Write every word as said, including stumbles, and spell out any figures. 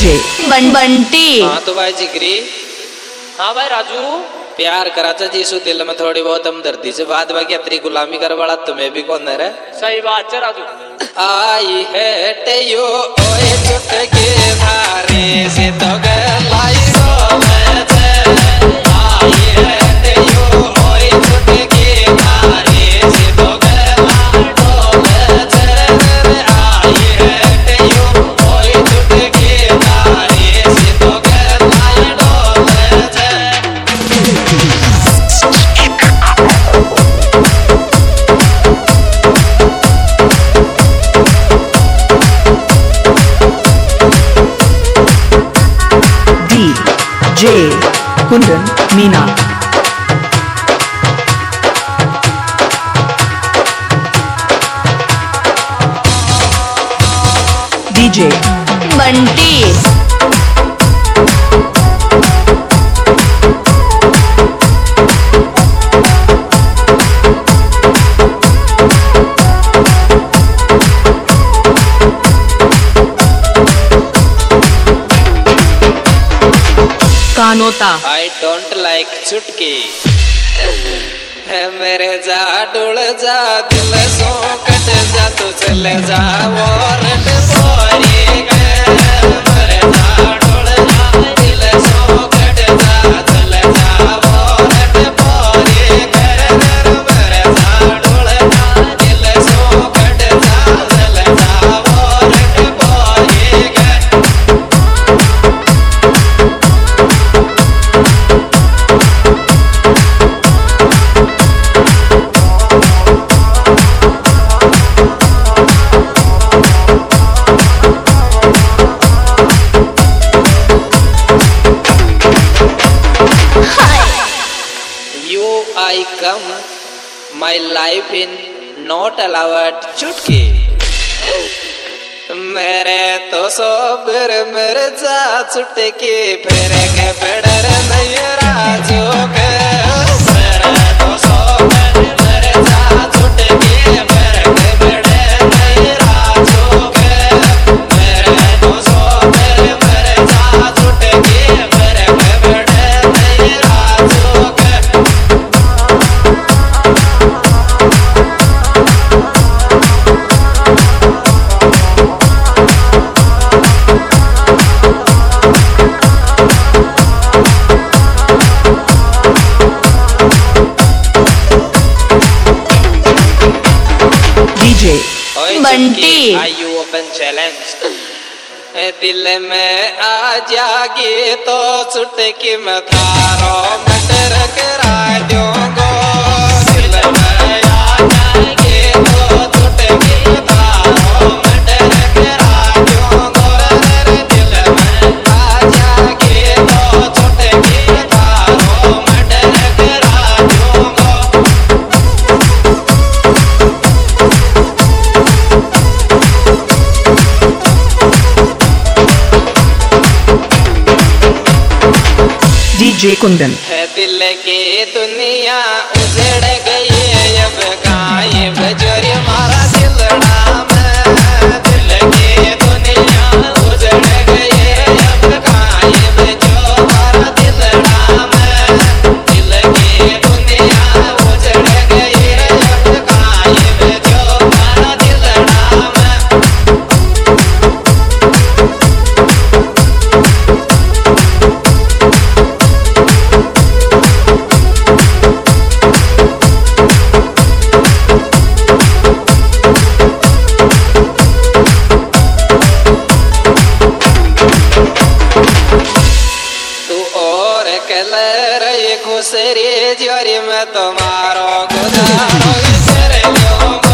DJ बं बंटी। हाँ तो भाई जिगरी। हाँ भाई राजू। प्यार कराचा जीसु दिल में थोड़ी बहुत हम दर्दी से बात बाकी अतरी गुलामी कर बड़ा तुम्हें भी कौन है रे। सही बात है राजू। आई है टेयो ओए चुटके धारे से तो गलाई डोले आई है टेयो ओए चुटके धारे से तो गलाई डोले आई है टेयो ओए चुटके धारे से तो गलाई डोले। जे Kundan Meena. DJ Bunty. Kanota. I don't like चुटकी मेरे जा डुल जा दिल सो कट जा तू चले जा वोरट सोरी मेरे जा डुल जा दिल सो कट जा चले जा वोरट सोरी मेरे जा डुल जा दिल सो कट जा चले जा वोरट sorry. I come my life in not allowed चुटकी मेरे तो सोबर मेरे जा चुटकी फिर के पेड़र नहीं राजू के मेरे तो सोबर मेरे जा चुटकी फिर के पेड़र नहीं राजू के मेरे तो सोबर मेरे जा चुटकी फिर के पेड़र नहीं राजू के। बंटी। आयु ओपन चैलेंज दिल में आ जागी तो चुटकी में थारो मटर करा दूंगो दिल में आ जागी तो चुटकी में थारो मटर करा दूंगो दिल में आ जागी तो चुटकी में थारो मटर करा दूंगो। डीजे कुंदन। है दिल की दुनिया उजड़ गई अब गायब जोरी मारा दिलड़ा में दिल की दुनिया उजड़ गई अब गायब जो मारा दिलड़ा में दिल की दुनिया उजड़ गई अब गायब जो मारा दिलड़ा में। खुसरी जोरी में तुम्हारो गुजारो